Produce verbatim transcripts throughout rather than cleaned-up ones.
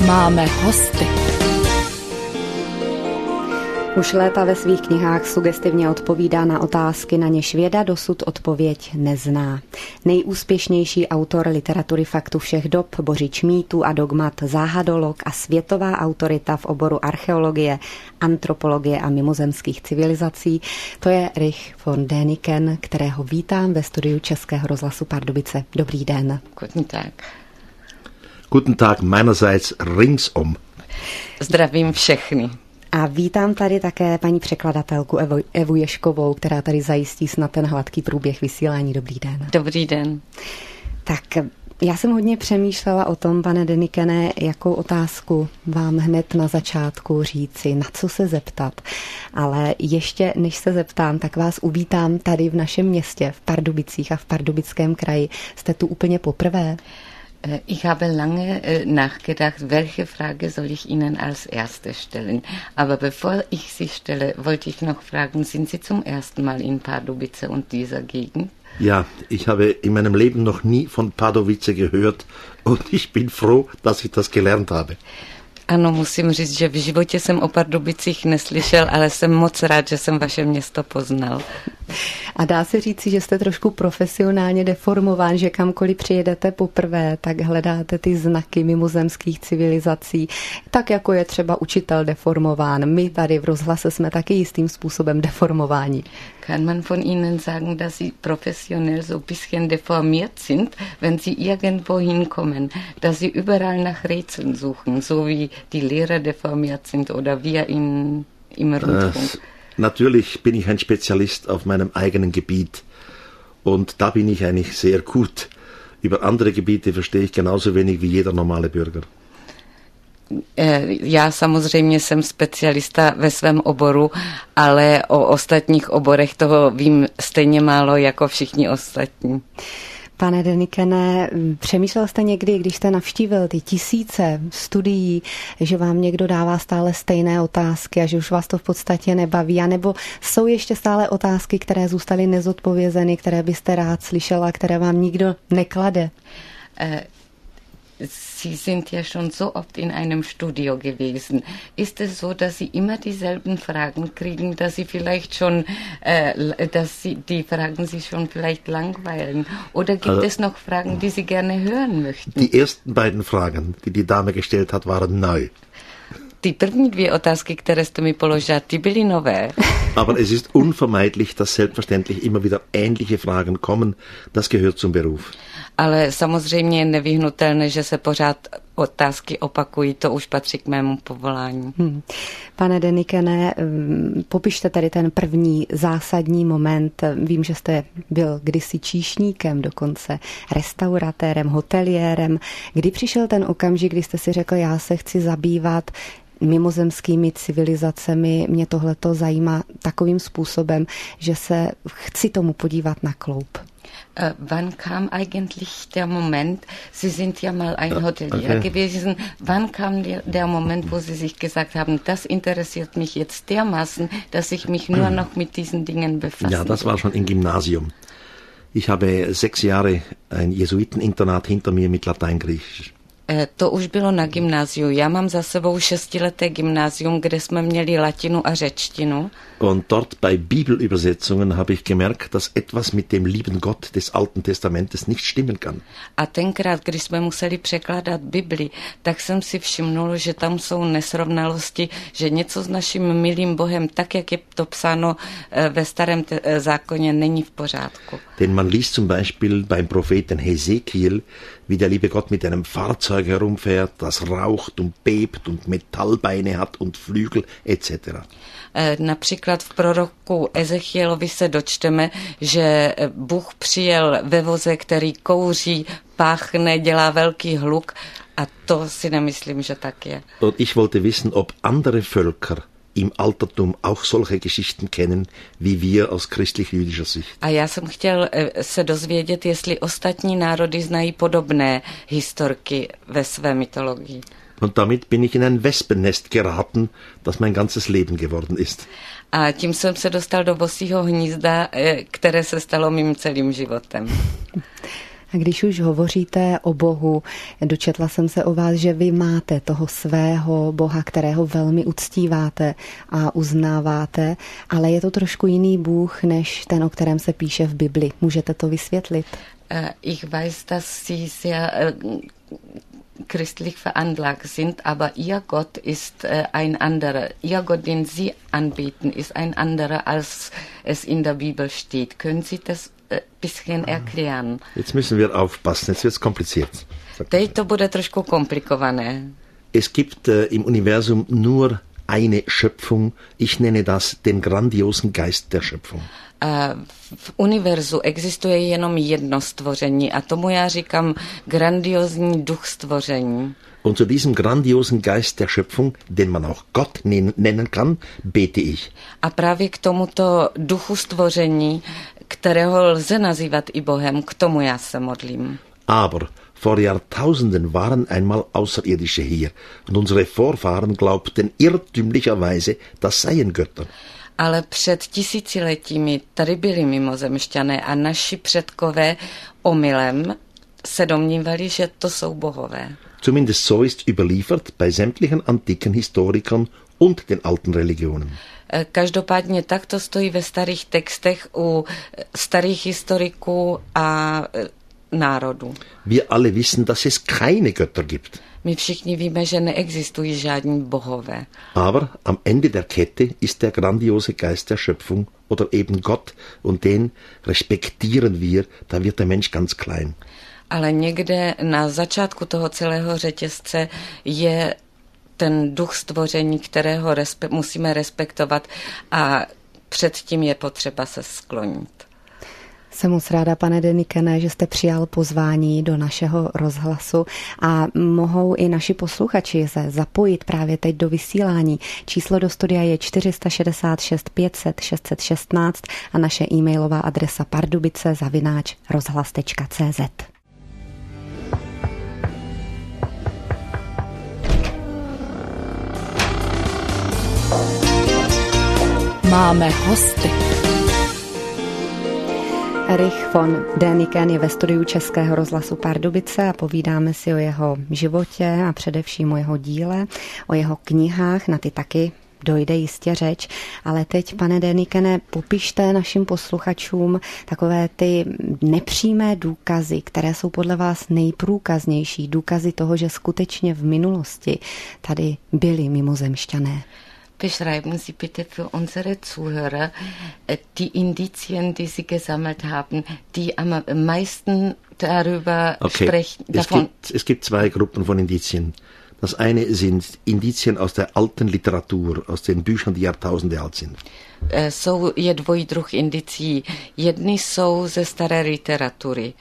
máme hosty. Už léta ve svých knihách sugestivně odpovídá na otázky, na něž věda dosud odpověď nezná. Nejúspěšnější autor literatury faktu všech dob, bořič mýtů a dogmat, záhadolog a světová autorita v oboru archeologie, antropologie a mimozemských civilizací, to je Erich von Däniken, kterého vítám ve studiu Českého rozhlasu Pardubice. Dobrý den. Guten Tag. Guten Tag meinerseits ringsum. Zdravím všechny. A vítám tady také paní překladatelku Evu, Evu Ješkovou, která tady zajistí snad ten hladký průběh vysílání. Dobrý den. Dobrý den. Tak já jsem hodně přemýšlela o tom, pane Dänikene, jakou otázku vám hned na začátku říci, na co se zeptat. Ale ještě než se zeptám, tak vás uvítám tady v našem městě, v Pardubicích a v Pardubickém kraji. Jste tu úplně poprvé? Ich habe lange nachgedacht, welche Frage soll ich Ihnen als erste stellen. Aber bevor ich sie stelle, wollte ich noch fragen, sind Sie zum ersten Mal in Pardubice und dieser Gegend? Ja, ich habe in meinem Leben noch nie von Pardubice gehört und ich bin froh, dass ich das gelernt habe. Ano, musím říct, že v životě jsem o Pardubicích neslyšel, ale jsem moc rád, že jsem vaše město poznal. A dá se říci, že jste trošku profesionálně deformován, že kamkoliv přijedete poprvé, tak hledáte ty znaky mimozemských civilizací, tak jako je třeba učitel deformován. My tady v rozhlase jsme taky jistým způsobem deformováni. Kann man von Ihnen sagen, dass Sie professionell so ein bisschen deformiert sind, wenn Sie irgendwo hinkommen, dass Sie überall nach Rätseln suchen, so wie die Lehrer deformiert sind oder wir in, im Rundfunk? Äh, natürlich bin ich ein Spezialist auf meinem eigenen Gebiet und da bin ich eigentlich sehr gut. Über andere Gebiete verstehe ich genauso wenig wie jeder normale Bürger. Já samozřejmě jsem specialista ve svém oboru, ale o ostatních oborech toho vím stejně málo jako všichni ostatní. Pane Dänikene, přemýšlel jste někdy, když jste navštívil ty tisíce studií, že vám někdo dává stále stejné otázky a že už vás to v podstatě nebaví, anebo jsou ještě stále otázky, které zůstaly nezodpovězeny, které byste rád slyšela, které vám nikdo neklade? Uh, Sie sind ja schon so oft in einem Studio gewesen. Ist es so, dass Sie immer dieselben Fragen kriegen, dass Sie vielleicht schon, äh, dass Sie die Fragen Sie schon vielleicht langweilen? Oder gibt also, es noch Fragen, die Sie gerne hören möchten? Die ersten beiden Fragen, die die Dame gestellt hat, waren neu. Die první dvě otázky, které jste mi položila, ty byly nové. Aber es ist unvermeidlich, dass selbstverständlich immer wieder ähnliche Fragen kommen. Das gehört zum Beruf. Ale samozřejmě je nevyhnutelné, že se pořád otázky opakují, to už patří k mému povolání. Hmm. Pane Dänikene, popište tady ten první zásadní moment. Vím, že jste byl kdysi číšníkem, dokonce restauratérem, hoteliérem. Kdy přišel ten okamžik, kdy jste si řekl, já se chci zabývat mimozemskými civilizacemi, mě tohleto zajímá takovým způsobem, že se chci tomu podívat na kloup. Uh, wann kam eigentlich der Moment, Sie sind ja mal ein Hotelier okay. gewesen, wann kam der, der Moment, wo Sie sich gesagt haben, das interessiert mich jetzt dermaßen, dass ich mich nur noch mit diesen Dingen befasse? Ja, das war schon im Gymnasium. Ich habe sechs Jahre ein Jesuiteninternat hinter mir mit Latein-Griechisch. To už bylo na gymnáziu. Já mám za sebou šestileté gymnázium, kde jsme měli latinu a řečtinu. Und dort bei Bibelübersetzungen habe ich gemerkt, dass etwas mit dem lieben Gott des Alten Testamentes nicht stimmen kann. A tenkrát, když jsme museli překládat Bibli, tak jsem si všimnul, že tam jsou nesrovnalosti, že něco s naším milým Bohem, tak jak je to psáno ve starém te- zákoně, není v pořádku. Denn man liest zum Beispiel beim Propheten Hesekiel, wie der liebe Gott mit einem Fahrzeug herumfährt, das raucht und bebt und Metallbeine hat und Flügel et cetera. Například v proroku Ezechielovi se dočteme, že Bůh přijel ve voze, který kouří, páchne, dělá velký hluk a to si nemyslím, že tak je. Und ich wollte wissen, ob andere Völker im Altertum auch solche Geschichten kennen, wie wir aus christlich-jüdischer Sicht. A já jsem chtěl se dozvědět, jestli ostatní národy znají podobné historky ve své mytologii. Und damit bin ich in ein Wespennest geraten, das mein ganzes Leben geworden ist. A tím jsem se dostal do vosího hnízda, které se stalo mým celým životem. A když už hovoříte o Bohu, dočetla jsem se o vás, že vy máte toho svého Boha, kterého velmi uctíváte a uznáváte, ale je to trošku jiný Bůh, než ten, o kterém se píše v Bibli. Můžete to vysvětlit? Ich weiß, dass Sie sehr christlich veranlagt sind, aber Ihr Gott ist ein anderer. Ihr Gott, den Sie anbeten, ist ein anderer, als es in der Bibel steht. Können Sie das ein bisschen erklären? Jetzt müssen wir aufpassen, jetzt wird es kompliziert. Teď to bude trošku komplikované. Es gibt äh, im Universum nur eine Schöpfung. Ich nenne das den grandiosen Geist der Schöpfung. V univerzu existuje jenom jedno stvoření a tomu já říkám grandiozní duch stvoření. Und zu diesem grandiosen Geist der Schöpfung, den man auch Gott nennen kann, bete ich. A právě k tomuto duchu stvoření, kterého lze nazývat i Bohem, k tomu já se modlím. Aber vor Jahrtausenden waren einmal Außerirdische hier und unsere Vorfahren glaubten irrtümlicherweise, das seien Götter. Ale před tisíciletími tady byli mimozemšťané a naši předkové omylem se domnívali, že to jsou bohové. Zumindest so ist überliefert bei sämtlichen antiken Historikern und den alten Religionen. Každopádně tak to stojí ve starých textech u starých historiků a národů. Wir alle wissen, dass es keine Götter gibt. My všichni víme, že neexistují žádní bohové. Aber am Ende der Kette ist der grandiose Geist der Schöpfung oder eben Gott und den respektieren wir, da wird der Mensch ganz klein. Ale někde na začátku toho celého řetězce je ten duch stvoření, kterého respe- musíme respektovat a předtím je potřeba se sklonit. Jsem moc ráda, pane Denikene, že jste přijal pozvání do našeho rozhlasu a mohou i naši posluchači se zapojit právě teď do vysílání. Číslo do studia je čtyři šest šest pět set šest set šestnáct a naše e-mailová adresa pardubice zavináč rozhlas tečka cé zet. Máme hosty. Erich von Däniken je ve studiu Českého rozhlasu Pardubice a povídáme si o jeho životě a především o jeho díle, o jeho knihách, na ty taky dojde jistě řeč, ale teď, pane Dänikene, popište našim posluchačům takové ty nepřímé důkazy, které jsou podle vás nejprůkaznější, důkazy toho, že skutečně v minulosti tady byli mimozemšťané. Beschreiben Sie bitte für unsere Zuhörer die Indizien, die Sie gesammelt haben, die am meisten darüber okay. sprechen. Es gibt, es gibt zwei Gruppen von Indizien. Das eine sind Indizien aus der alten Literatur, aus den Büchern, die Jahrtausende alt sind. Jsou je dvojí druh indicí. Jedny jsou ze staré literatury.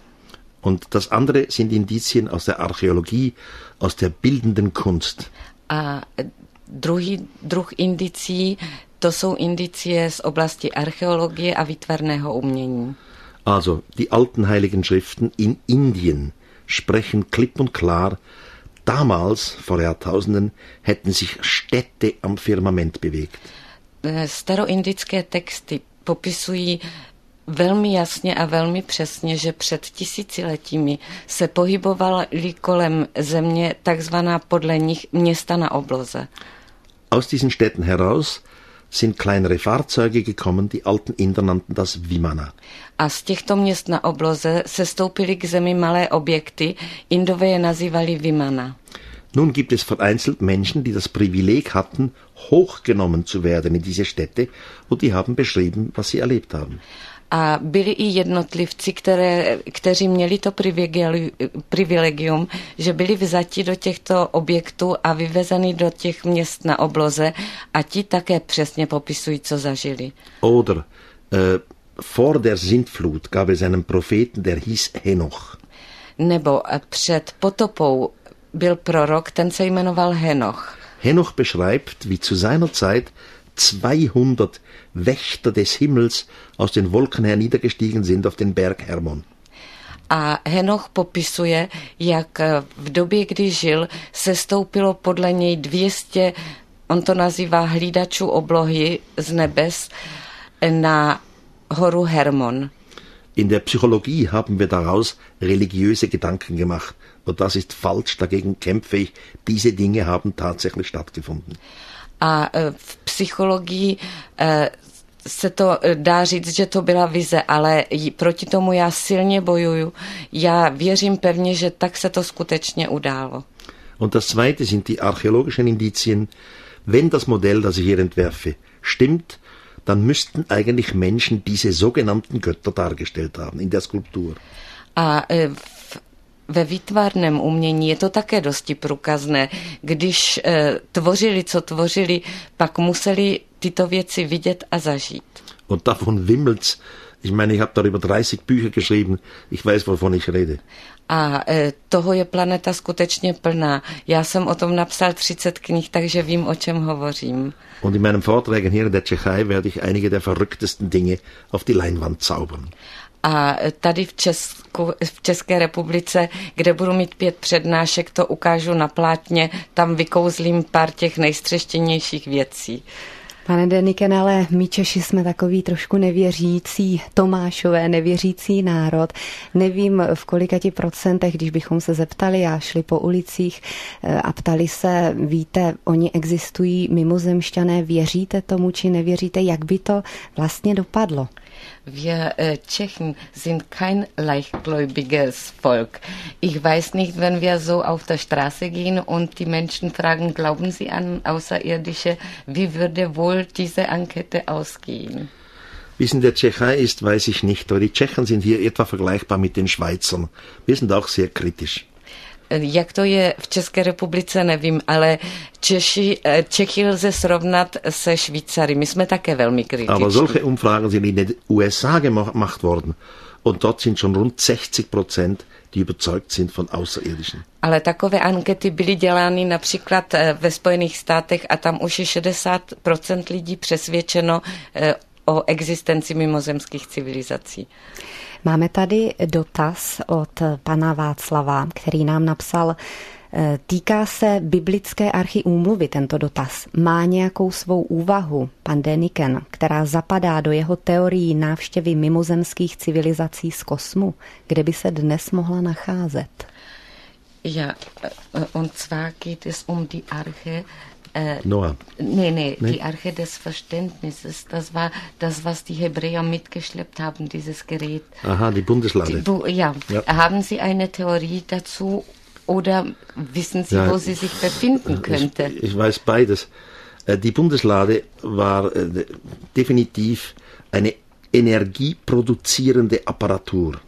Und das andere sind Indizien aus der Archäologie, aus der bildenden Kunst. A druhý druh indicí, to jsou indicie z oblasti archeologie a výtvarného umění. Also, die alten heiligen Schriften in Indien sprechen klipp und klar, damals, vor Jahrtausenden, hätten sich Städte am Firmament bewegt. Staroindické texty popisují velmi jasně a velmi přesně, že před tisíciletími se pohybovaly kolem země takzvaná podle nich města na obloze. Aus diesen Städten heraus sind kleinere Fahrzeuge gekommen, die alten Inder nannten das Vimana. A z těchto měst na obloze se stoupily k zemi malé objekty, Indové je nazývali Vimana. Nun gibt es vereinzelt Menschen, die das Privileg hatten, hochgenommen zu werden in diese Städte, und die haben beschrieben, was sie erlebt haben. A byli i jednotlivci, které, kteří měli to privilegium, že byli vzati do těchto objektů a vyvezeni do těch měst na obloze a ti také přesně popisují, co zažili. Oder uh, vor der Sintflut gab es einen Propheten, der hieß Henoch. Nebo před potopou byl prorok, ten se jmenoval Henoch. Henoch beschreibt, wie zu seiner Zeit zweihundert Wächter des Himmels aus den Wolken herniedergestiegen sind auf den Berg Hermon. A Henoch popisuje, jak v době, kdy žil, se stoupilo podle něj dvě stě, on to nazývá hlídačů oblohy z nebes, na horu Hermon. In der Psychologie haben wir daraus religiöse Gedanken gemacht. Und das ist falsch, dagegen kämpfe ich. Diese Dinge haben tatsächlich stattgefunden. A v psychologii se to dá říct, že to byla vize, ale proti tomu já silně bojuju. Já věřím pevně, že tak se to skutečně událo. Und das Zweite sind die archäologischen Indizien. Wenn das Modell, das ich hier entwerfe, stimmt, dann müssten eigentlich Menschen diese sogenannten Götter dargestellt haben in der Skulptur. A v, ve výtvarném umění je to také dosti průkazné. Když e, tvořili, co tvořili, pak museli tyto věci vidět a zažít. Und davon wimmelt's. Ich meine, ich habe darüber dreißig Bücher geschrieben. Ich weiß, wovon ich rede. A e, toho je planeta skutečně plná. Já jsem o tom napsal třicet knih, takže vím, o čem hovořím. Und in meinem Vorträgen hier in der Tschechei werde ich einige der verrücktesten Dinge auf die Leinwand zaubern. A tady v, Česku, v České republice, kde budu mít pět přednášek, to ukážu na plátně, tam vykouzlím pár těch nejstřeštěnějších věcí. Pane Deniken, ale my Češi jsme takový trošku nevěřící Tomášové, nevěřící národ. Nevím, v kolika ti procentech, když bychom se zeptali a šli po ulicích a ptali se, víte, oni existují mimozemšťané, věříte tomu, či nevěříte, jak by to vlastně dopadlo? Wir äh, Tschechen sind kein leichtgläubiges Volk. Ich weiß nicht, wenn wir so auf der Straße gehen und die Menschen fragen, glauben Sie an Außerirdische, wie würde wohl diese Enquete ausgehen? Wie es in der Tschechei ist, weiß ich nicht, aber die Tschechen sind hier etwa vergleichbar mit den Schweizern. Wir sind auch sehr kritisch. Jak to je v České republice, nevím, ale Češi, Čechy lze srovnat se Švýcary. My jsme také velmi kritiční. Aber solche Umfragen sind in den U S A gemacht worden. Und dort sind schon rund sechzig Prozent, die überzeugt sind von Außerirdischen. Ale takové ankety byly dělány například ve Spojených státech a tam už je šedesát procent lidí přesvědčeno o existenci mimozemských civilizací. Máme tady dotaz od pana Václava, který nám napsal, týká se biblické archiúmluvy tento dotaz. Má nějakou svou úvahu, pan Deniken, která zapadá do jeho teorií návštěvy mimozemských civilizací z kosmu, kde by se dnes mohla nacházet? Ja, und zwar geht es um die Arche. Äh, Noah. Nee, nee, nee, die Arche des Verständnisses. Das war das, was die Hebräer mitgeschleppt haben, dieses Gerät. Aha, die Bundeslade. Die, wo, ja. ja, haben Sie eine Theorie dazu oder wissen Sie, ja, wo sie sich befinden könnte? Ich, ich weiß beides. Die Bundeslade war definitiv eine energieproduzierende Apparatur.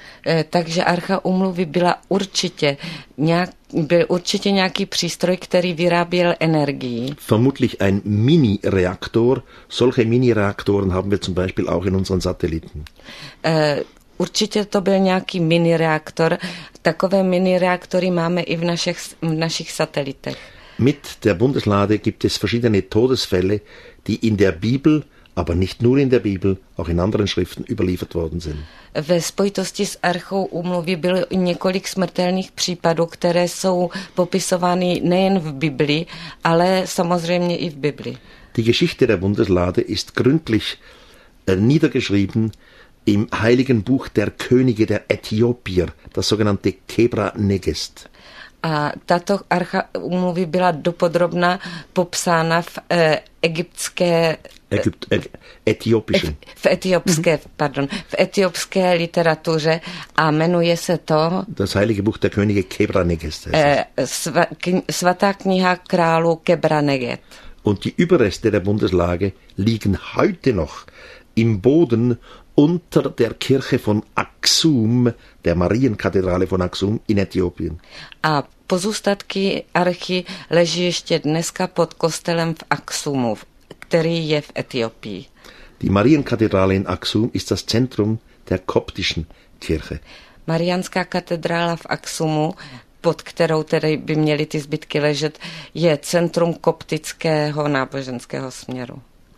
Takže Archa úmluvy byla určitě, nějak, byl určitě nějaký přístroj, který vyráběl energii. Vermutlich ein Mini-Reaktor. Solche Mini-Reaktoren haben wir zum Beispiel auch in unseren Satelliten. Uh, určitě to byl nějaký mini-reaktor. Takové mini-reaktory máme i v našich, v našich satelitech. Mit der Bundeslade gibt es verschiedene Todesfälle, die in der Bibel, aber nicht nur in der Bibel, auch in anderen Schriften überliefert worden sind. Ve spojitosti s Archou úmluvy bylo několik smrtelných případů, které jsou popisovány nejen v Bibli, ale samozřejmě i v Bibli. Die Geschichte der Bundeslade ist gründlich niedergeschrieben im heiligen Buch der Könige der Äthiopier, das sogenannte Kebra Negest. A tato Archa úmluvy byla dopodrobna popsána v eh, egyptské Egypt, e, etiopischen. v etiopské, mm-hmm. pardon, v etiopské literatuře a jmenuje se to Das heilige Buch der Könige Kebra Negest. Eh, sva, k, svatá kniha králu Kebra Neget. Und die Überreste der Bundeslade liegen heute noch im Boden unter der Kirche von Aksum, der Marienkathedrale von Aksum in Äthiopien. A pozůstatky archy leží ještě dneska pod kostelem v Aksumu, který je v Etiopii. Die Marienkathedrale in Aksum ist das Zentrum der koptischen Kirche. Mariánská katedrála v Aksumu, pod kterou tedy by měly ty zbytky ležet, je centrum koptického náboženského směru.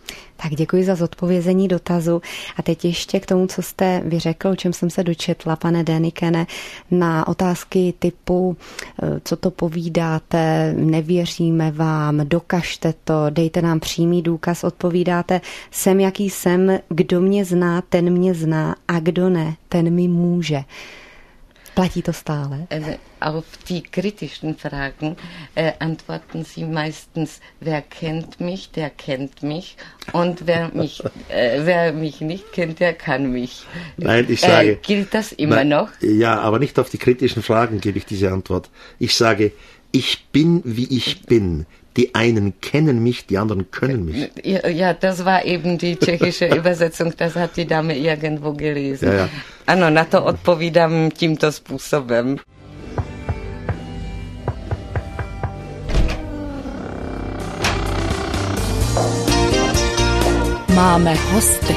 Tak děkuji za zodpovězení dotazu. A teď ještě k tomu, co jste vyřekl, o čem jsem se dočetla, pane Däniken, na otázky typu, co to povídáte, nevěříme vám, dokažte to, dejte nám přímý důkaz, odpovídáte, jsem jaký jsem, kdo mě zná, ten mě zná a kdo ne, ten mi může. Platí to stále? Auf die kritischen Fragen äh, antworten Sie meistens, wer kennt mich, der kennt mich und wer mich, äh, wer mich nicht kennt, der kann mich. Nein, ich sage... Äh, gilt das immer nein, noch? Ja, aber nicht auf die kritischen Fragen gebe ich diese Antwort. Ich sage, ich bin, wie ich bin. Die einen kennen mich, die anderen können mich. Ja, ja, das war eben die tschechische Übersetzung, das hat die Dame irgendwo gelesen. Ja, ja. Ano, na to odpovídám tímto způsobem. Máme hosty.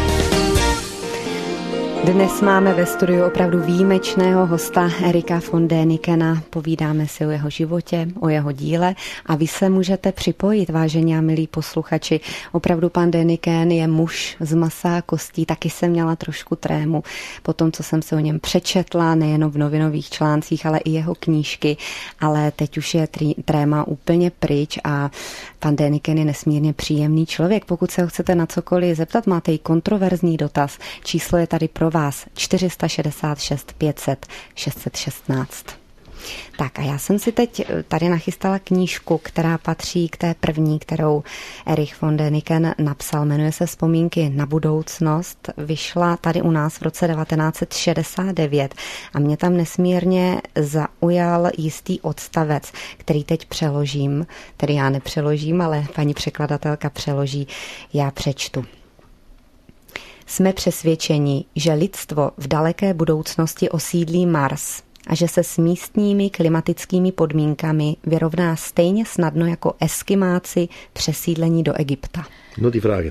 Dnes máme ve studiu opravdu výjimečného hosta Erika von Dänikena. Povídáme si o jeho životě, o jeho díle a vy se můžete připojit, vážení a milí posluchači. Opravdu pan Däniken je muž z masa a kostí, taky jsem měla trošku trému po tom, co jsem se o něm přečetla, nejenom v novinových článcích, ale i jeho knížky, ale teď už je tréma úplně pryč a pan Däniken je nesmírně příjemný člověk. Pokud se ho chcete na cokoliv zeptat, máte i kontroverzní dotaz, číslo je tady pro vás čtyři šedesát šest pět set šest set šestnáct. Tak a já jsem si teď tady nachystala knížku, která patří k té první, kterou Erich von Däniken napsal. Jmenuje se Vzpomínky na budoucnost. Vyšla tady u nás v roce devatenáct set šedesát devět a mě tam nesmírně zaujal jistý odstavec, který teď přeložím. Tedy já nepřeložím, ale paní překladatelka přeloží. Já přečtu. Jsme přesvědčeni, že lidstvo v daleké budoucnosti osídlí Mars a že se s místními klimatickými podmínkami vyrovná stejně snadno jako Eskimáci přesídlení do Egypta. Nur die Frage.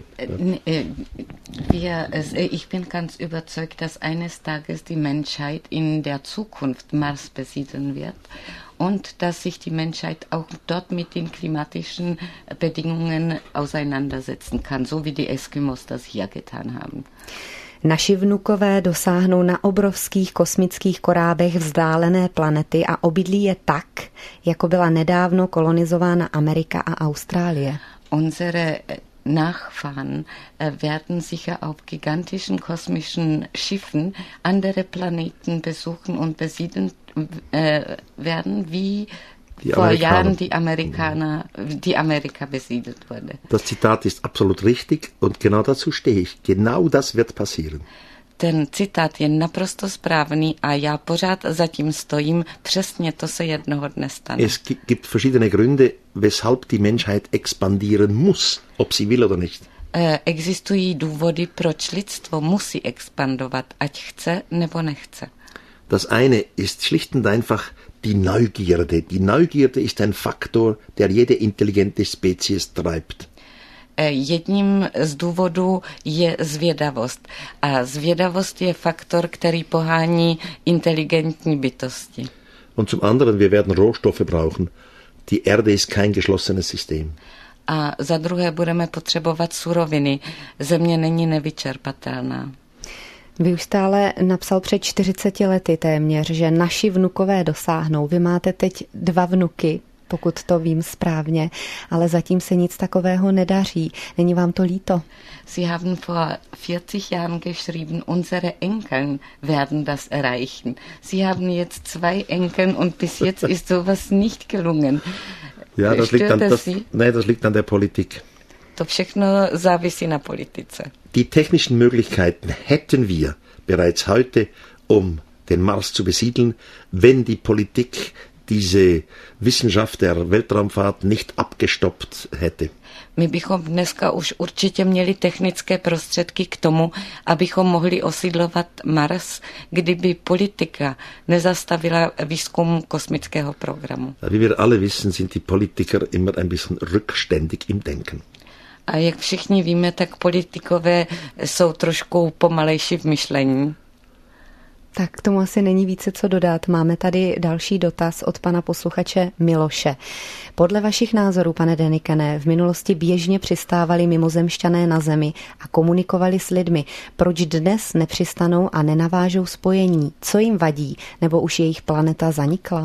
Wir, ich bin ganz überzeugt, dass eines Tages die Menschheit in der Zukunft Mars besiedeln wird und dass sich die Menschheit auch dort mit den klimatischen Bedingungen auseinandersetzen kann, so wie die Eskimos das hier getan haben. Naši vnukové dosáhnou na obrovských kosmických korábech vzdálené planety a obydlí je tak, jako byla nedávno kolonizována Amerika a Austrálie. Unsere Nachfahren werden sicher auf gigantischen kosmischen Schiffen andere Planeten besuchen und besiedeln werden, wie Die vor Amerikaner. Jahren die Amerikaner, die Amerika besiedelt wurde. Das Zitat ist absolut richtig und genau dazu stehe ich. Genau das wird passieren. Ten citát je naprosto správný a já pořád zatím stojím. Přesně to se jednoho dne stane. Es gibt verschiedene Gründe, weshalb die Menschheit expandieren muss, ob sie will oder nicht. Existují důvody, proč lidstvo musí expandovat, ať chce nebo nechce. Das eine ist schlicht und einfach die Neugierde. Die Neugierde ist ein Faktor, der jede intelligente Spezies treibt. Jedním z důvodů je zvědavost. A zvědavost je faktor, který pohání inteligentní bytosti. Und zum anderen, wir werden Rohstoffe brauchen. Die Erde ist kein geschlossenes System. A za druhé budeme potřebovat suroviny. Země není nevyčerpatelná. Vy už stále napsal před čtyřiceti lety téměř, že naši vnukové dosáhnou. Vy máte teď dva vnuky, pokud to vím správně, ale zatím se nic takového nedaří. Není vám to líto? Sie haben vor vierzig Jahren geschrieben, unsere Enkel werden das erreichen. Sie haben jetzt zwei Enkel und bis jetzt ist sowas nicht gelungen. Ja, das liegt an, das, nein, das liegt an der Politik. To všechno závisí na politice. Die technischen Möglichkeiten hätten wir bereits heute, um den Mars zu besiedeln, wenn die Politik diese Wissenschaft der Weltraumfahrt nicht abgestoppt hätte. My bychom dneska už určitě měli technické prostředky k tomu, abychom mohli osídlovat Mars, kdyby politika nezastavila výzkum kosmického programu. Wie wir alle wissen, sind die Politiker immer ein bisschen rückständig im Denken. A jak všichni víme, tak politikové jsou trošku pomalejší v myšlení. Tak k tomu asi není více co dodat. Máme tady další dotaz od pana posluchače Miloše. Podle vašich názorů, pane Denikene, v minulosti běžně přistávali mimozemšťané na Zemi a komunikovali s lidmi. Proč dnes nepřistanou a nenavážou spojení? Co jim vadí? Nebo už jejich planeta zanikla?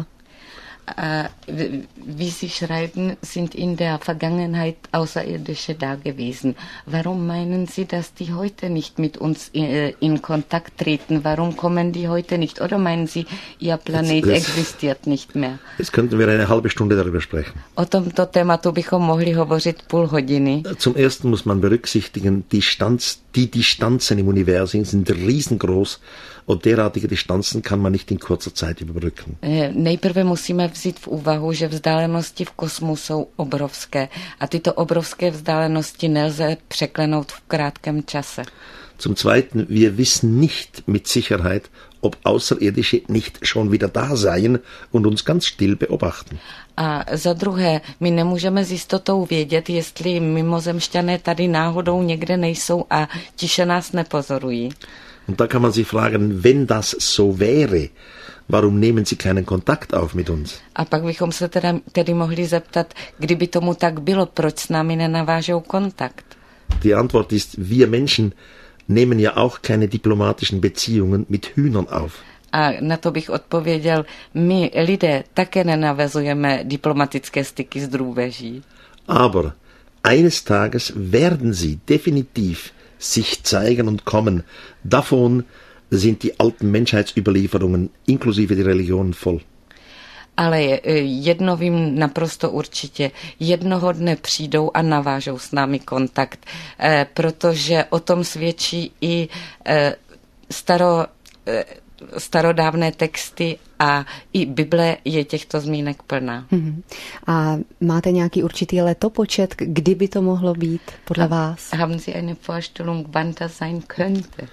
Uh, wie Sie schreiben, sind in der Vergangenheit Außerirdische da gewesen. Warum meinen Sie, dass die heute nicht mit uns in, in Kontakt treten? Warum kommen die heute nicht? Oder meinen Sie, Ihr Planet das, das, existiert nicht mehr? Jetzt könnten wir eine halbe Stunde darüber sprechen. O tomto tématu bychom mohli hovořit půl hodiny. Zum Ersten muss man berücksichtigen, die, Distanz, die Distanzen im Universum sind riesengroß. Und derartige Distanzen kann man nicht in kurzer Zeit überbrücken. Nejprve musíme vzít v úvahu, že vzdálenosti v kosmu jsou obrovské a tyto obrovské vzdálenosti nelze překlenout v krátkém čase. Zum Zweiten, wir wissen nicht mit Sicherheit, ob Außerirdische nicht schon wieder da seien und uns ganz still beobachten. A za druhé, my nemůžeme s jistotou vědět, jestli mimozemšťané tady náhodou někde nejsou a tiše nás nepozorují. Und da kann man sich fragen, wenn das so wäre, warum nehmen Sie keinen Kontakt auf mit uns? A pak bychom se teda, tedy mohli zeptat, kdyby tomu tak bylo, proč s námi nenavážou kontakt? Die Antwort ist, wir Menschen nehmen ja auch keine diplomatischen Beziehungen mit Hühnern auf. A na to bych odpověděl, my lidé také nenavezujeme diplomatické styky s drůbeží. Aber eines Tages werden sie definitiv sich zeigen und kommen. Davon sind die alten Menschheitsüberlieferungen inklusive die Religionen voll. Ale jedno vím naprosto určitě. Jednoho dne přijdou a navážou s námi kontakt, eh, protože o tom svědčí i eh, staro, eh, starodávné texty a i Bible je těchto zmínek plná. Hmm. A máte nějaký určitý letopočet, kdy by to mohlo být podle vás? Haben Sie eine Vorstellung, wann das sein könnte?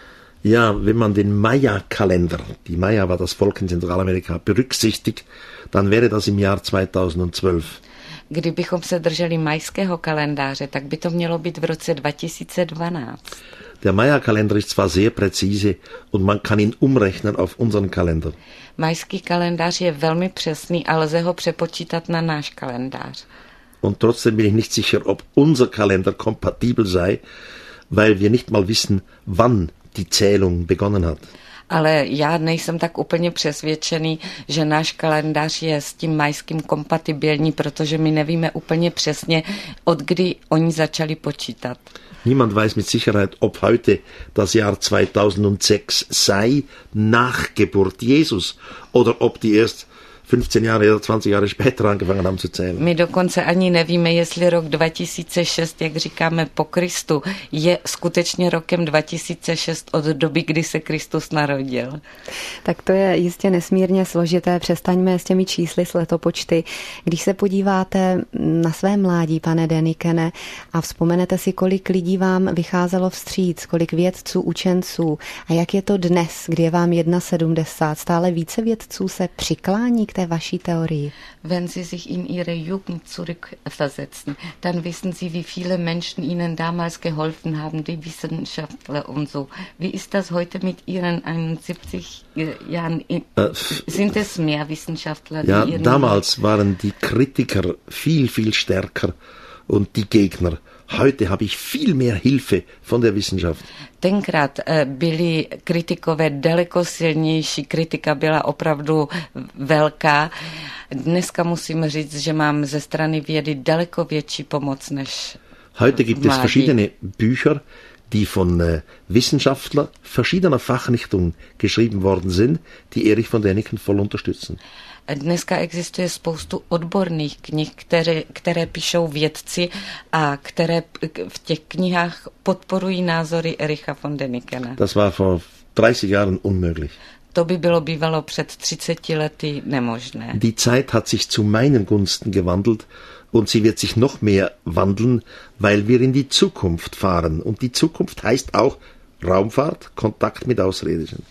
Ja, wenn man den Maya-Kalender, die Maya war das Volk in Zentralamerika, berücksichtigt, dann wäre das im Jahr zweitausendzwölf. Kdybychom se drželi majského kalendáře, tak by to mělo být v roce dva tisíce dvanáct. Der Maya-Kalender ist zwar sehr präzise und man kann ihn umrechnen auf unseren Kalender. Majský kalendář je velmi přesný a lze ho přepočítat na náš kalendář. Und trotzdem bin ich nicht sicher, ob unser Kalender kompatibel sei, weil wir nicht mal wissen, wann die Zählung begonnen hat. Ale já nejsem tak úplně přesvědčený, že náš kalendář je s tím majským kompatibilní, protože my nevíme úplně přesně, od kdy oni začali počítat. Niemand weiß mit Sicherheit, ob heute das Jahr zweitausendsechs sei, nach Geburt Jesus, oder ob die erst fünfzehn Jahre oder zwanzig Jahre später angefangen haben zu zählen. My dokonce ani nevíme, jestli rok dva tisíce šest, jak říkáme po Kristu, je skutečně rokem dva tisíce šest od doby, kdy se Kristus narodil. Tak to je jistě nesmírně složité. Přestaňme s těmi čísly, s letopočty. Když se podíváte na své mládí, pane Denikene, a vzpomenete si, kolik lidí vám vycházelo vstříc, kolik vědců, učenců, a jak je to dnes, kdy je vám sedmdesát jedna, stále více vědců se přiklání k té vaší Theorie. Wenn Sie sich in Ihre Jugend zurückversetzen, dann wissen Sie, wie viele Menschen Ihnen damals geholfen haben, die Wissenschaftler und so. Wie ist das heute mit Ihren einundsiebzig Jahren? Äh, Sind es mehr Wissenschaftler? Ja, damals waren die Kritiker viel, viel stärker und die Gegner. Heute habe ich viel mehr Hilfe von der Wissenschaft. Tenkrát byli kritikové daleko silnější, kritika byla opravdu velká. Dneska musím říct, že mám ze strany vědy daleko větší pomoc než Heute gibt es verschiedene Bücher, die von äh, Wissenschaftlern verschiedener Fachrichtungen geschrieben worden sind, die Erich von Däniken voll unterstützen. Dneska existuje spoustu odborných knih, které, které píšou vědci a které v těch knihách podporují názory Ericha von Dänikena. Das war vor dreißig Jahren unmöglich. To by bylo bývalo před třiceti lety nemožné. Die Zeit hat sich zu meinen Gunsten gewandelt und sie wird sich noch mehr wandeln, weil wir in die Zukunft fahren. Und die Zukunft heißt auch Raumfahrt, Kontakt mit Außerirdischen.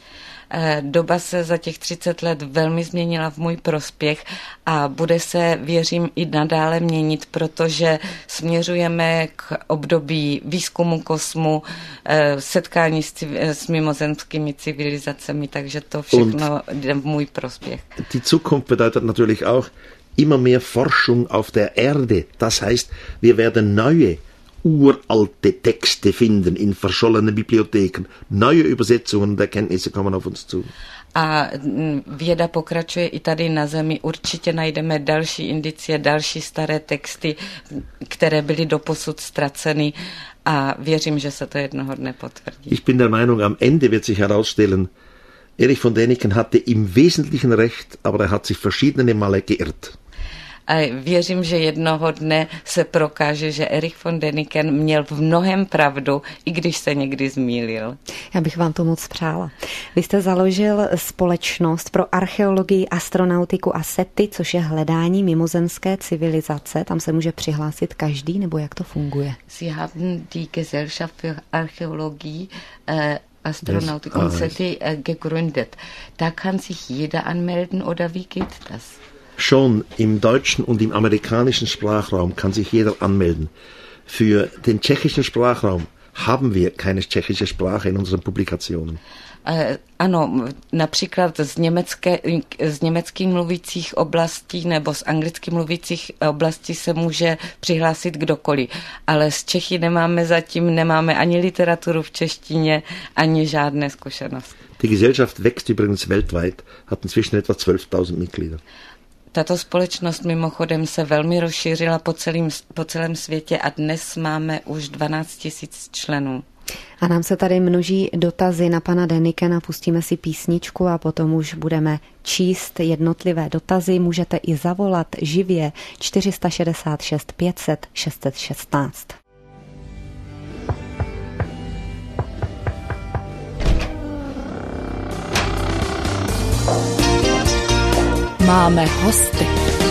Doba se za těch třicet let velmi změnila v můj prospěch a bude se, věřím, i nadále měnit, protože směřujeme k období výzkumu kosmu, setkání s, s mimozemskými civilizacemi, takže to všechno jde v můj prospěch. Die Zukunft bedeutet natürlich auch immer mehr Forschung auf der Erde. Das heißt, wir werden neue uralte Texte finden in verschollenen Bibliotheken. Neue Übersetzungen und Erkenntnisse kommen auf uns zu. A věda pokračuje i tady na Zemi. Určitě najdeme další indicie, další staré texty, které byly doposud ztraceny a věřím, že se to jednoho dne potvrdí. Ich bin der Meinung, am Ende wird sich herausstellen, Erich von Däniken hatte im Wesentlichen recht, aber er hat sich verschiedene Male geirrt. A věřím, že jednoho dne se prokáže, že Erich von Däniken měl v mnohem pravdu, i když se někdy zmýlil. Já bych vám to moc přála. Vy jste založil společnost pro archeologii, astronautiku a SETI, což je hledání mimozemské civilizace. Tam se může přihlásit každý, nebo jak to funguje? Sie haben die Gesellschaft für Archäologie äh, Astronautik und SETI äh, gegründet. Da kann sich jeder anmelden, oder wie geht das? Schon im deutschen und im amerikanischen Sprachraum kann sich jeder anmelden. Für den tschechischen Sprachraum haben wir keine tschechische Sprache in unseren Publikationen. Eh, ano, například z, německé, z německy mluvících oblastí nebo z anglicky mluvících oblastí se může přihlásit kdokoliv, ale z Čechy nemáme zatím, nemáme ani literaturu v češtině, ani žádné zkušenosti. Die Gesellschaft wächst übrigens weltweit, hat inzwischen etwa zwölftausend Mitglieder. Tato společnost mimochodem se velmi rozšířila po, celým, po celém světě a dnes máme už dvanáct tisíc členů. A nám se tady množí dotazy na pana Dänikena, pustíme si písničku a potom už budeme číst jednotlivé dotazy. Můžete i zavolat živě čtyři šest šest pět set šest set šestnáct. Máme hosty.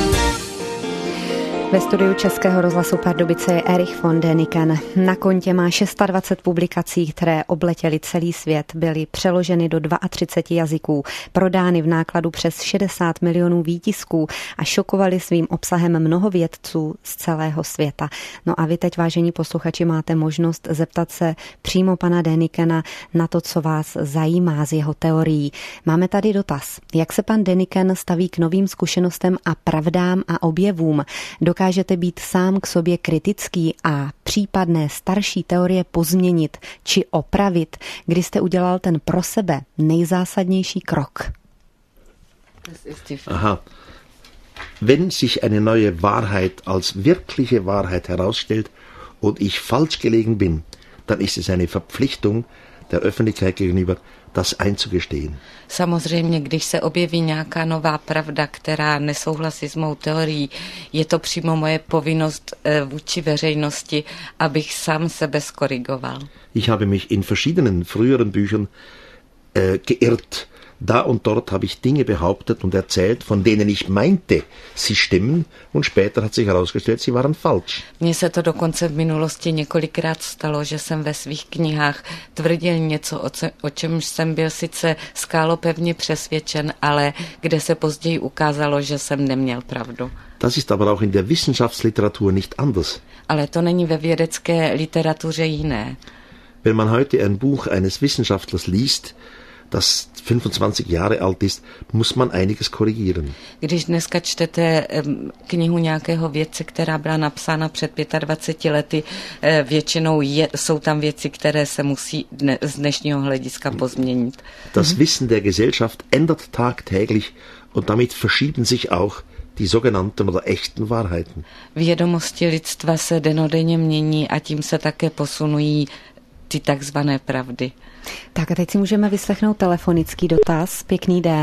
Ve studiu Českého rozhlasu Pardubice je Erich von Däniken. Na kontě má dvacet šest publikací, které obletěly celý svět, byly přeloženy do třicet dva jazyků, prodány v nákladu přes šedesát milionů výtisků a šokovaly svým obsahem mnoho vědců z celého světa. No a vy teď, vážení posluchači, máte možnost zeptat se přímo pana Dänikena na to, co vás zajímá z jeho teorií. Máme tady dotaz. Jak se pan Däniken staví k novým zkušenostem a pravdám a objevům? Dokážete být sám k sobě kritický a případné starší teorie pozměnit či opravit, kdy jste udělal ten pro sebe nejzásadnější krok? Aha. Wenn sich eine neue Wahrheit als wirkliche Wahrheit herausstellt und ich falsch gelegen bin, dann ist es eine Verpflichtung der Öffentlichkeit gegenüber, das einzugestehen. Samozřejmě, když se objeví nějaká nová pravda, která nesouhlasí s mou teorií, je to přímo moje povinnost vůči veřejnosti, abych sám sebe skorigoval. Ich habe mich in verschiedenen früheren Büchern äh, geirrt. Da und dort habe ich Dinge behauptet und erzählt, von denen ich meinte, sie stimmen, und später hat sich herausgestellt, sie waren falsch. Mně se to dokonce v minulosti několikrát stalo, že jsem ve svých knihách tvrdil něco, o, ce, o čemž jsem byl sice skálopevně přesvědčen, ale kde se později ukázalo, že jsem neměl pravdu. Das ist aber auch in der Wissenschaftsliteratur nicht anders. Ale to není ve vědecké literatuře jiné. Wenn man heute ein Buch eines Wissenschaftlers liest, das fünfundzwanzig Jahre alt ist, muss man einiges korrigieren. Když dneska čtete knihu nějakého vědce, která byla napsána před dvaceti pěti lety, většinou je, jsou tam věci, které se musí dne, z dnešního hlediska pozměnit. Das mhm. Wissen der Gesellschaft ändert tagtäglich und damit verschieben sich auch die sogenannten oder echten Wahrheiten. Vědomosti lidstva se dennodenně mění a tím se také posunují ty takzvané pravdy. Tak a teď si můžeme vyslechnout telefonický dotaz. Pěkný den.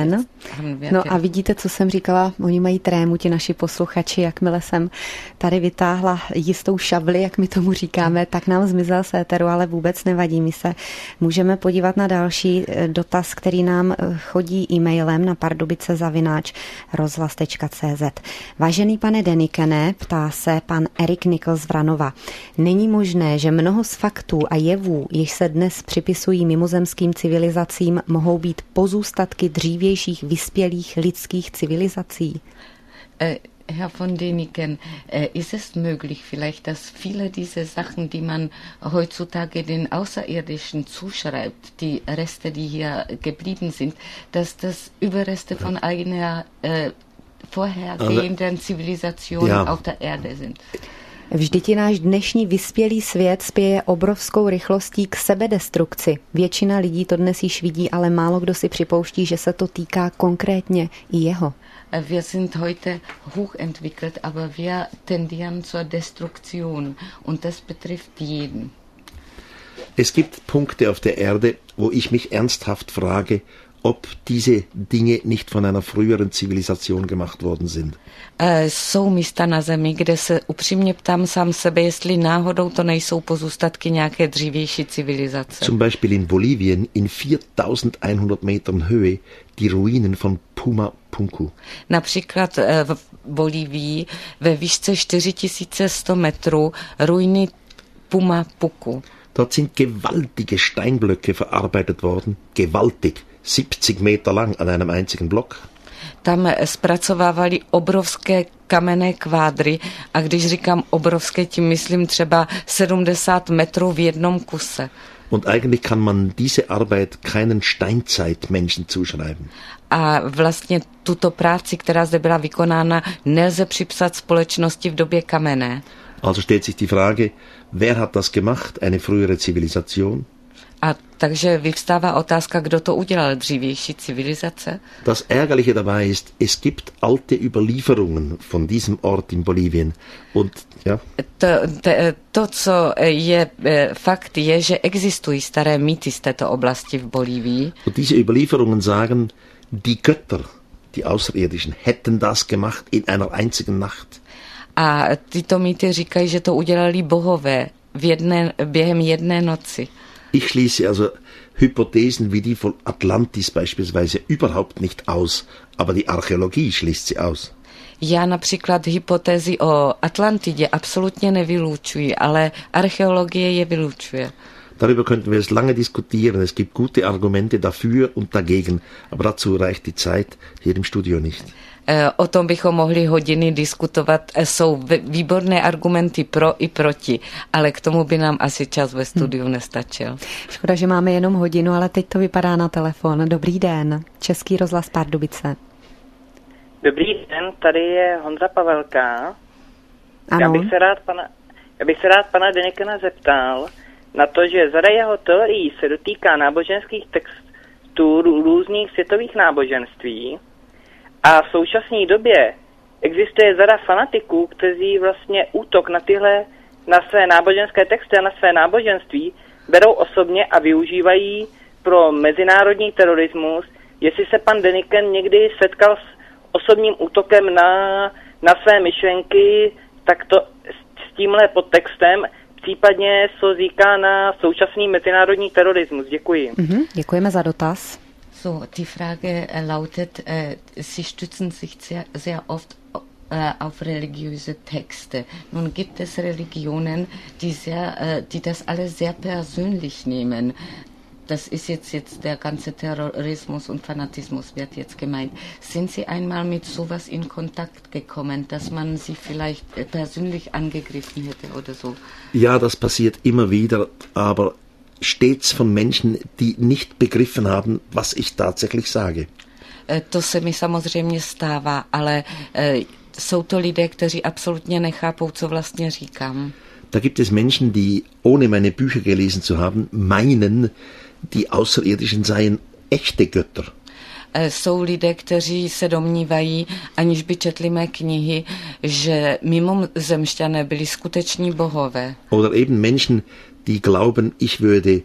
No a vidíte, co jsem říkala, oni mají trému, ti naši posluchači, jakmile jsem tady vytáhla jistou šavli, jak my tomu říkáme, tak nám zmizel z éteru, ale vůbec nevadí. My se můžeme podívat na další dotaz, který nám chodí e-mailem na pardubice zavináč rozhlas tečka cé zet. Vážený pane Denikene, ptá se pan Erik Nikl z Vranova. Není možné, že mnoho z faktů a jevů, jež se dnes připisují mimozemským civilizacím, mohou být pozůstatky dřívějších vyspělých lidských civilizací? Herr von Däniken, ist es möglich vielleicht, dass viele diese Sachen, die man heutzutage den Außerirdischen zuschreibt, die Reste, die hier geblieben sind, dass das Überreste von einer äh, vorhergehenden Zivilisation ja. auf der Erde sind? Vždyť i náš dnešní vyspělý svět spěje obrovskou rychlostí k sebedestrukci. Většina lidí to dnes již vidí, ale málo kdo si připouští, že se to týká konkrétně i jeho. Wir sind heute hochentwickelt, aber wir tendieren zur Destruktion und das betrifft jeden. Es gibt Punkte auf der Erde, wo ich mich ernsthaft frage, ob diese Dinge nicht von einer früheren Zivilisation gemacht worden sind. E, jsou místa na Zemi, kde se upřímně ptám sám sebe, jestli náhodou to nejsou pozůstatky nějaké dřívější civilizace. Zum Beispiel in Bolivien in viertausendeinhundert Metern Höhe die Ruinen von Puma Punku. Například v Bolívii ve výšce čtyři tisíce sto metrů ruiny Puma Punku. Dort sind gewaltige Steinblöcke verarbeitet worden, gewaltig. siebzig Meter lang an einem einzigen Block. Tam zpracovávali obrovské kamenné kvádry a když říkám obrovské, tím myslím třeba sedmdesát metrů v jednom kuse. Und eigentlich kann man diese Arbeit keinen Steinzeitmenschen zuschreiben. A vlastně tuto práci, která zde byla vykonána, nelze připsat společnosti v době kamenné. Also stellt sich die Frage, wer hat das gemacht, eine frühere Zivilisation? A takže vyvstává otázka, kdo to udělal, dřívější civilizace? Das Ärgerliche dabei ist, es gibt alte Überlieferungen von diesem Ort in Bolivien. Und, ja. To, to, to, co je fakt, je, že existují staré mýty z této oblasti v Bolívii. Und diese Überlieferungen sagen, die Götter, die Außerirdischen, hätten das gemacht in einer einzigen Nacht. A tyto mýty říkají, že to udělali bohové v jedné, během jedné noci. Ich schließe also Hypothesen wie die von Atlantis beispielsweise überhaupt nicht aus, aber die Archäologie schließt sie aus. Já například hypotézy o Atlantidě absolutně nevylučuji, ale archeologie je vylučuje. Darüber könnten wir es lange diskutieren. Es gibt gute Argumente dafür und dagegen, aber dazu reicht die Zeit hier im Studio nicht. O tom bychom mohli hodiny diskutovat. Jsou výborné argumenty pro i proti, ale k tomu by nám asi čas ve studiu nestačil. Škoda, že máme jenom hodinu, ale teď to vypadá na telefon. Dobrý den, Český rozhlas Pardubice. Dobrý den, tady je Honza Pavelka. Ano. Já bych se rád pana, já bych se rád pana Denikena zeptal na to, že řada jeho teorií se dotýká náboženských textů různých světových náboženství. A v současné době existuje řada fanatiků, kteří vlastně útok na tyhle, na své náboženské texty a na své náboženství berou osobně a využívají pro mezinárodní terorismus. Jestli se pan Deniken někdy setkal s osobním útokem na, na své myšlenky, tak to s tímhle podtextem, případně co říká na současný mezinárodní terorismus. Děkuji. Mm-hmm, děkujeme za dotaz. So, die Frage lautet, äh, Sie stützen sich sehr, sehr oft äh, auf religiöse Texte. Nun gibt es Religionen, die, sehr, äh, die das alles sehr persönlich nehmen. Das ist jetzt, jetzt der ganze Terrorismus und Fanatismus wird jetzt gemeint. Sind Sie einmal mit sowas in Kontakt gekommen, dass man Sie vielleicht persönlich angegriffen hätte oder so? Ja, das passiert immer wieder, aber stets von Menschen, die nicht begriffen haben, was ich tatsächlich sage. To se mi samozřejmě stává, ale e, jsou to lidé, kteří absolutně nechápou, co vlastně říkám. Da gibt es Menschen, die, ohne meine Bücher gelesen zu haben, meinen, die Außerirdischen seien echte Götter. E, jsou lidé, kteří se domnívají, aniž by četli mé knihy, že mimozemšťané byli skuteční bohové. Oder eben Menschen, die glauben, ich würde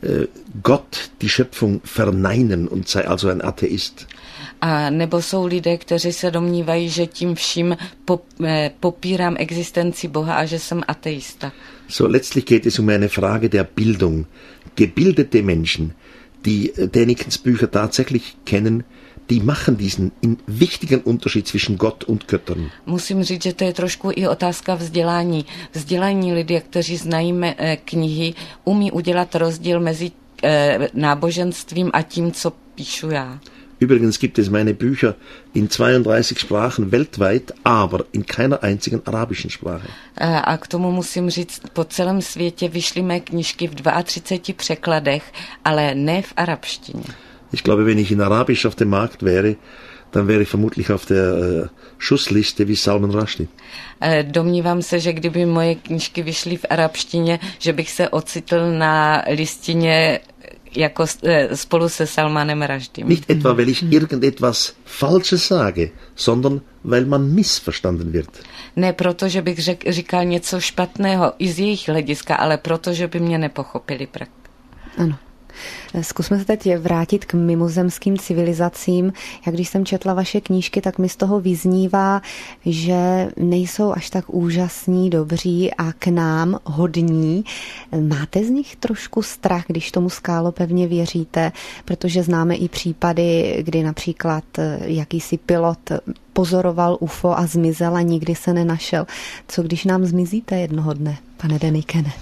äh, Gott, die Schöpfung verneinen und sei also ein Atheist. A nebo jsou lidé, kteří se domnívají, že tím vším pop, eh, popírám existenci Boha a že jsem ateista. So, letztlich geht es um eine Frage der Bildung. Gebildete Menschen, die Dänikens Bücher tatsächlich kennen, die machen diesen wichtigen Unterschied zwischen Gott und Göttern. Musím říct, že to je trošku i otázka vzdělání. Vzdělání lidé, kteří znají eh, knihy, umí udělat rozdíl mezi eh, náboženstvím a tím, co píšu já. Übrigens gibt es meine Bücher in zweiunddreißig Sprachen weltweit, aber in keiner einzigen arabischen Sprache. A k tomu musím říct, po celém světě vyšly mé knížky v třiceti dvou překladech, ale ne v arabštině. Ich glaube, wenn ich in Arabisch auf dem Markt wäre, dann wäre ich vermutlich auf der äh, Schussliste wie Salman Rushdie. Domnívám se, že kdyby moje knížky vyšly v arabštině, že bych se ocitl na listině jako spolu se Salmanem Rushdiem. Nicht etwa, weil ich irgendetwas Falsches sage, sondern weil man missverstanden wird. Ne proto, že bych řek, říkal něco špatného i z jejich hlediska, ale proto, že by mě nepochopili. Ano. Zkusme se teď vrátit k mimozemským civilizacím. Jak když jsem četla vaše knížky, tak mi z toho vyznívá, že nejsou až tak úžasní, dobří a k nám hodní. Máte z nich trošku strach, když tomu skálopevně věříte? Protože známe i případy, kdy například jakýsi pilot pozoroval U F O a zmizel a nikdy se nenašel. Co když nám zmizíte jednoho dne, pane Denikene?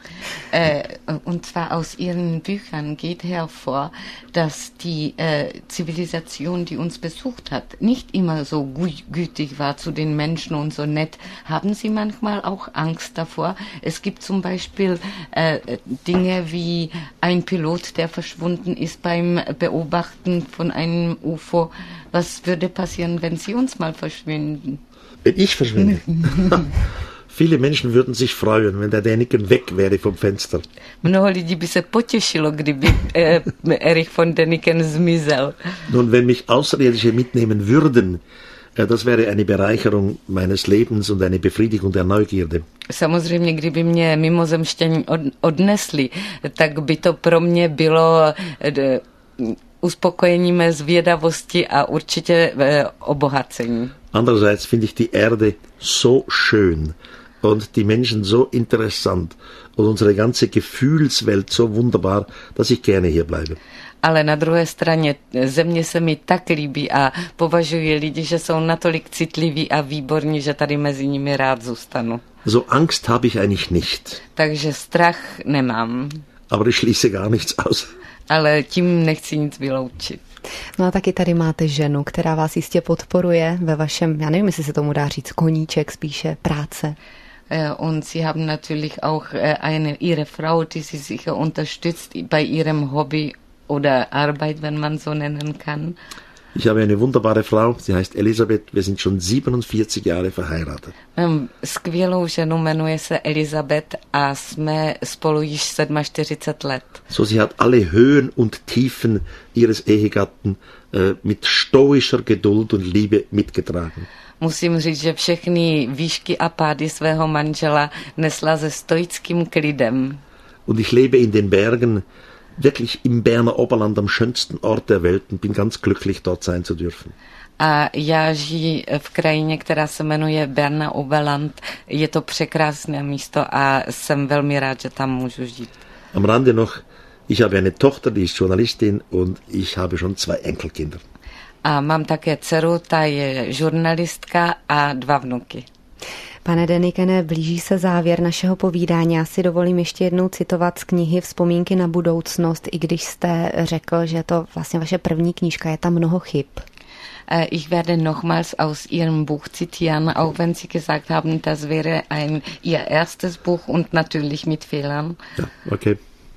Äh, und zwar aus Ihren Büchern geht hervor, dass die äh, Zivilisation, die uns besucht hat, nicht immer so gü- gütig war zu den Menschen und so nett. Haben Sie manchmal auch Angst davor? Es gibt zum Beispiel äh, Dinge wie ein Pilot, der verschwunden ist beim Beobachten von einem U F O. Was würde passieren, wenn Sie uns mal verschwinden? Wenn ich verschwinde? Viele Menschen würden sich freuen, wenn der Däniken weg wäre vom Fenster. Mnoho lidí by se potěšilo, kdyby eh, Erich von Däniken zmizel. Nun, wenn mich Außerirdische mitnehmen würden, äh, das wäre eine Bereicherung meines Lebens und eine Befriedigung der Neugierde. Samozřejmě, kdyby mě mimozemšťani od, odnesli, tak by to pro mě bylo eh, uspokojení mé zvědavosti a určitě eh, obohacení. Andererseits finde ich die Erde so schön und die Menschen so interessant und unsere ganze Gefühlswelt so wunderbar, dass ich gerne hier bleibe. Ale na druhé straně země se mi tak líbí a považuji lidi, že jsou natolik citliví a výborní, že tady mezi nimi rád zůstanu. So Angst habe ich eigentlich nicht. Takže strach nemám. Aber ich schließe gar nichts aus. Ale tím nechci nic vyloučit. No a taky tady máte ženu, která vás jistě podporuje ve vašem, já nevím, jestli se tomu dá říct, koníček spíše, práce. Und Sie haben natürlich auch eine, Ihre Frau, die Sie sicher unterstützt bei Ihrem Hobby oder Arbeit, wenn man so nennen kann. Ich habe eine wunderbare Frau, sie heißt Elisabeth, wir sind schon siebenundvierzig Jahre verheiratet. Mám skvělou ženu, jmenuje se Elisabeth a jsme spolu již čtyřicet sedm let. So, sie hat alle Höhen und Tiefen ihres Ehegatten äh, mit stoischer Geduld und Liebe mitgetragen. Musím říct, že všechny výšky a pády svého manžela nesla se stoickým klidem. Und ich lebe in den Bergen, wirklich im Berner Oberland, am schönsten Ort der Welt, und bin ganz glücklich, dort sein zu dürfen. A já žiji v krajině, která se jmenuje Berner Oberland. Je to překrásné místo a jsem velmi rád, že tam můžu žít. Am Rande noch, ich habe eine Tochter, die ist Journalistin, und ich habe schon zwei Enkelkinder. A mám také dceru, ta je žurnalistka a dva vnuky. Pane Denikene, blíží se závěr našeho povídání. Já si dovolím ještě jednou citovat z knihy Vzpomínky na budoucnost, i když jste řekl, že to vlastně vaše první knížka, je tam mnoho chyb. Ich werde nochmals aus Ihrem Buch zitieren, auch wenn Sie gesagt haben, das wäre ein Ihr erstes Buch und natürlich mit Fehlern. Ja, okay.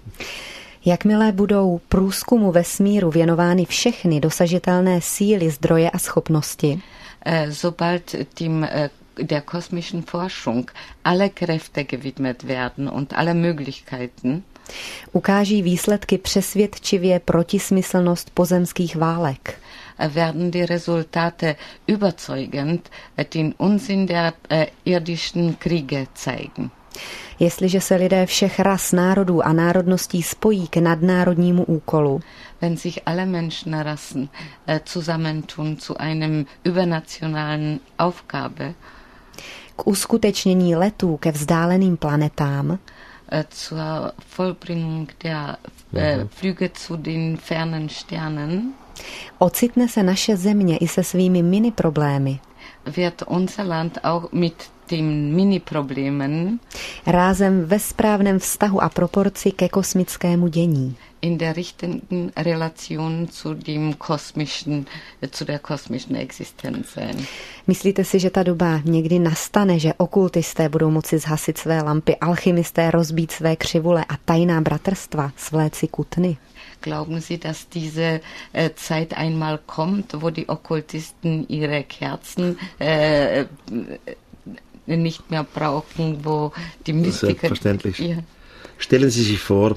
Jakmile budou průzkumu vesmíru věnovány všechny dosažitelné síly, zdroje a schopnosti, sobald tím der kosmischen Forschung alle Kräfte gewidmet werden und alle Möglichkeiten, ukáží výsledky přesvědčivě protismyslnost pozemských válek, werden die Resultate überzeugend den Unsinn der äh, irdischen Kriege zeigen. Jestliže se lidé všech ras, národů a národností spojí k nadnárodnímu úkolu, wenn sich alle Menschenrassen äh, zusammentun zu einem übernationalen Aufgabe, k uskutečnění letů ke vzdáleným planetám, äh, zur Vollbringung der äh, Flüge zu den fernen Sternen, ocitne se naše země i se svými mini problémy wird unser Land auch mit den Mini-Problemen rázem ve správném vztahu a proporci ke kosmickému dění. in der richtigen Relation zu dem kosmischen, zu der kosmischen Existenz sein. Myslíte si, že ta doba někdy nastane, že okultisté budou moci zhasit své lampy, alchymisté rozbít své křivule a tajná bratrstva svléci kutny? Glauben Sie, dass diese äh, Zeit einmal kommt, wo die Okkultisten ihre Kerzen äh, nicht mehr brauchen, wo die Mystiker... Selbstverständlich. Ja. Stellen Sie sich vor,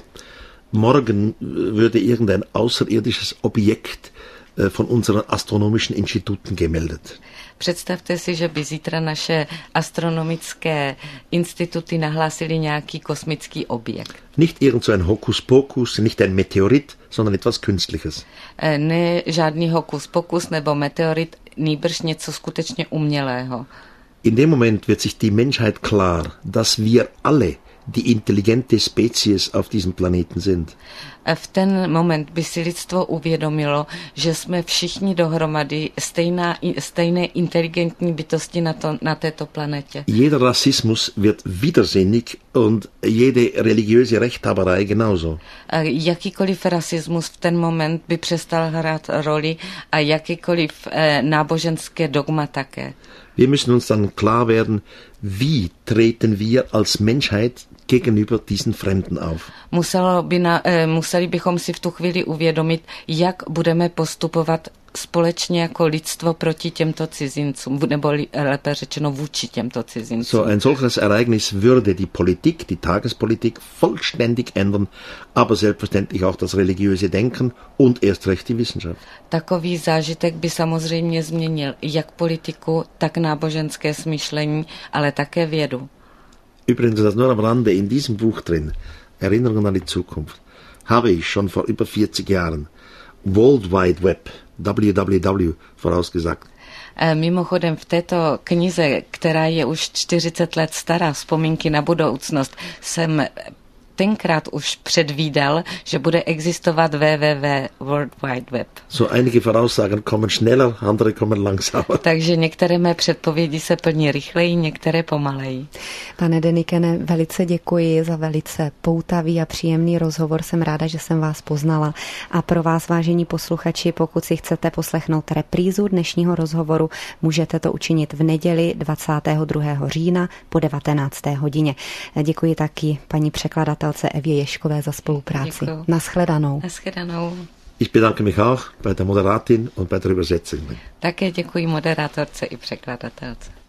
morgen würde irgendein außerirdisches Objekt äh, von unseren astronomischen Instituten gemeldet. Představte si, že by zítra naše astronomické instituty nahlásily nějaký kosmický objekt. Nicht irgend so ein Hokuspokus, nicht ein Meteorit, sondern etwas Künstliches. E, ne žádný hokus pokus nebo meteorit, nýbrž něco skutečně umělého. In dem Moment wird sich die Menschheit klar, dass wir alle die intelligente Spezies auf diesem Planeten sind. V ten moment by si lidstvo uvědomilo, že jsme všichni dohromady stejná, stejné inteligentní bytosti na, to, na této planetě. Jeder Rassismus wird widersinnig und jede religiöse Rechthaberei genauso. Jakýkoliv rasismus v ten moment by přestal hrát roli a jakýkoliv eh, náboženské dogma také. Wir müssen uns dann klar werden, wie treten wir als Menschheit gegenüber diesen Fremden auf. Muselo by na, eh, museli bychom si v tu chvíli uvědomit, jak budeme postupovat společně jako lidstvo proti těmto cizincům, nebo lépe řečeno vůči těmto cizincům. So ein solches Ereignis würde die Politik, die Tagespolitik vollständig ändern, aber selbstverständlich auch das religiöse Denken und erst recht die Wissenschaft. Takový zážitek by samozřejmě změnil jak politiku, tak náboženské smýšlení, ale také vědu. Übrigens, das nur am Rande, in diesem Buch drin, Erinnerungen an die Zukunft, habe ich schon vor über vierzig Jahren World Wide Web, W W W, vorausgesagt. Mimochodem v této knize, která je už čtyřicet let stará, Vzpomínky na budoucnost, jsem tenkrát už předvídal, že bude existovat W W W, World Wide Web. So einige Voraussagen kommen schneller, andere kommen langsamer. Takže některé mé předpovědi se plní rychleji, některé pomaleji. Pane Denikene, velice děkuji za velice poutavý a příjemný rozhovor. Jsem ráda, že jsem vás poznala. A pro vás, vážení posluchači, pokud si chcete poslechnout reprízu dnešního rozhovoru, můžete to učinit v neděli dvacátého druhého října po devatenácté hodině. Děkuji taky paní překladatelce Evě Ješkové za spolupráci. Děkuju. Naschledanou. Naschledanou. Ich bedanke mich auch bei der Moderatin und bei der Übersetzerin. Také děkuji moderátorce i překladatelce.